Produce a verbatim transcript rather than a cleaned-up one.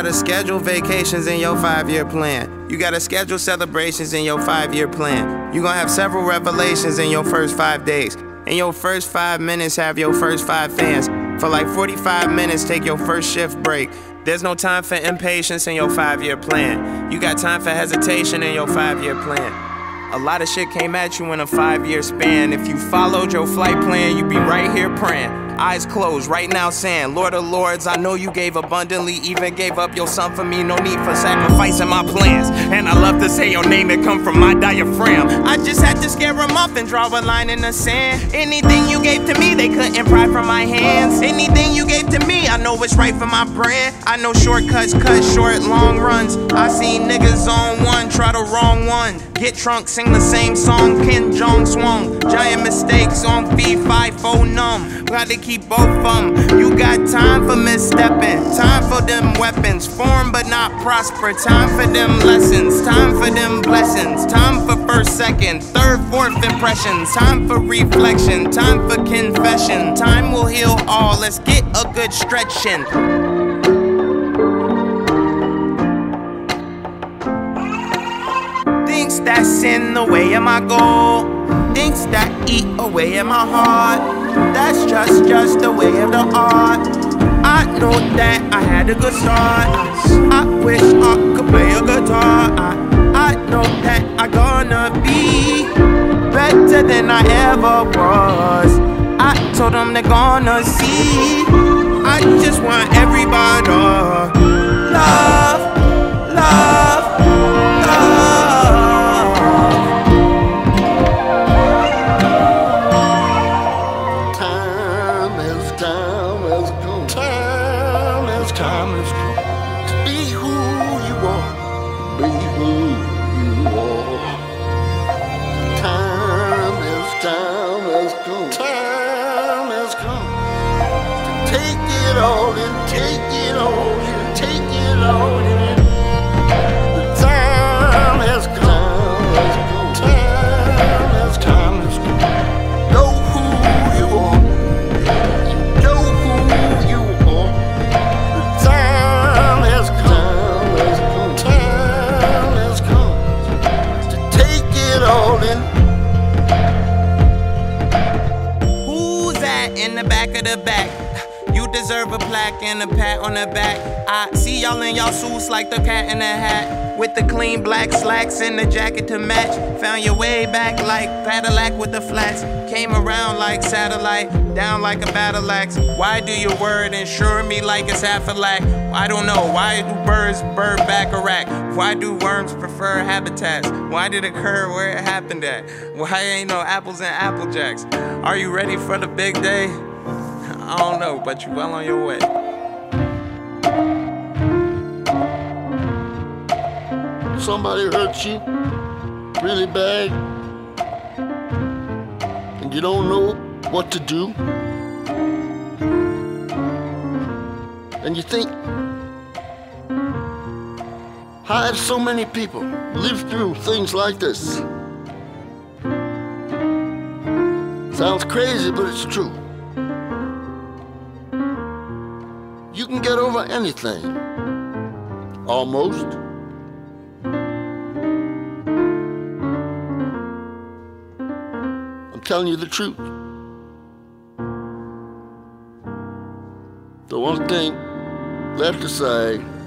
gotta schedule vacations in your five-year plan. You gotta schedule celebrations in your five-year plan. You gonna have several revelations in your first five days. In your first five minutes, have your first five fans. For like forty-five minutes, take your first shift break. There's no time for impatience in your five-year plan. You got time for hesitation in your five-year plan. A lot of shit came at you in a five-year span. If you followed your flight plan, you'd be right here praying. Eyes closed, right now saying, Lord of Lords, I know you gave abundantly, even gave up your son for me. No need for sacrificing my plans. And I love to say your name that come from my diaphragm. I just had to scare him off and draw a line in the sand. Anything you gave to me, they couldn't pry from my hands. Anything you gave to me, I know it's right for my brand. I know shortcuts cut short, long runs. I seen niggas on one, try the wrong one. Get drunk, sing the same song, Kim Jong swung. Giant mistakes on fee, five, four numb. Gotta keep both of them. You got time for misstepping. Time for them weapons. Form but not prosper. Time for them lessons. Time for them blessings. Time for first, second, third, fourth impressions. Time for reflection. Time for confession. Time will heal all. Let's get a good stretch in. Things that's in the way of my goal, things that eat away at my heart. That's just, just the way of the art. I know that I had a good start. I wish I could play a guitar. I, I know that I'm gonna be better than I ever was. I told them they're gonna see. I just want everybody to love, love, love. Time has come to be who you are, be who you are. Time has, time has come, time has come to take it all in, take it all in, take it all in. The time has come, time has come, time has come. Know who you are. Who's that in the back of the back? You deserve a plaque and a pat on the back. I see y'all in y'all suits like the cat in the hat, with the clean black slacks and the jacket to match. Found your way back like Cadillac with the flats. Came around like satellite, down like a battle axe. Why do your word insure me like it's half a lack? I don't know. Why do birds bird baccarat? Why do worms prefer habitats? Why did it occur where it happened at? Why ain't no apples and apple jacks? Are you ready for the big day? I don't know, but you well on your way. Somebody hurt you really bad and you don't know what to do, and you think, how have so many people lived through things like this? Sounds crazy, but it's true. You can get over anything, almost. I'm telling you the truth. The one thing left to say